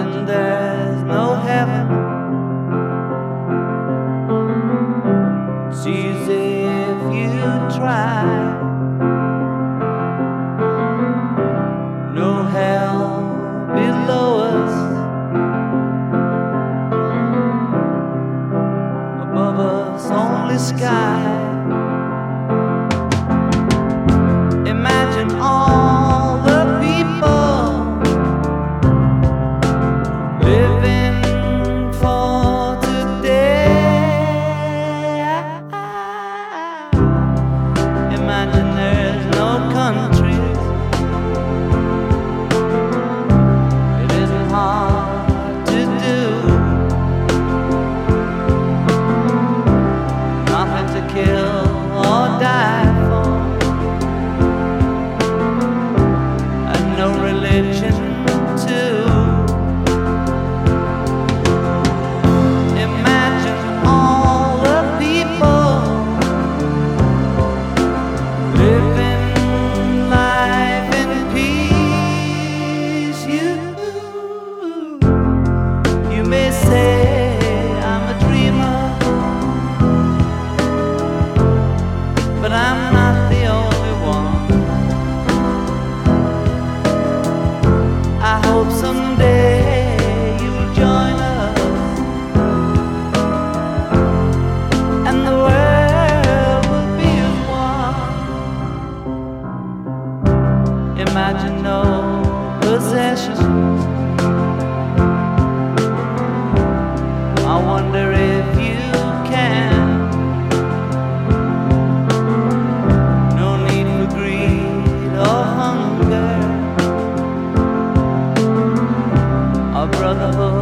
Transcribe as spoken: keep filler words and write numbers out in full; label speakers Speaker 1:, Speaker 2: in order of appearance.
Speaker 1: Imagine there's no heaven. It's easy if you try. No hell below us, above us only sky. Imagine all the people living for today. Imagine there's no countries. It isn't hard to do. Nothing to kill or die for, and no religion too. Imagine all the people living life in peace. You, you may say I'm a dreamer, but I'm not the only one. I hope someday you'll join us, and the world will be as one. Imagine no possessions. I wonder if you can. No need for greed or hunger, our brotherhood